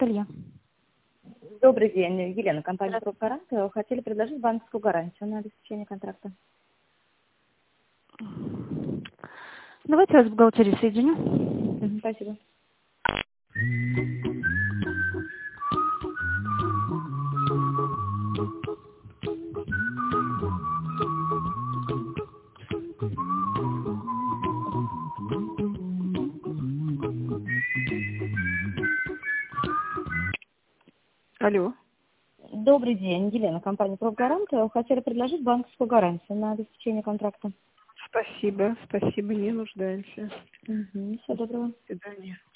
ателье. Добрый день, Елена, компания «Профгарант». Хотели предложить банковскую гарантию на обеспечение контракта. Давайте я вас в бухгалтерию соединю. Спасибо. Алло. Добрый день, Елена, компания «Профгарант». Хотели предложить банковскую гарантию на обеспечение контракта. Спасибо, не нуждаемся. Всего доброго. До свидания.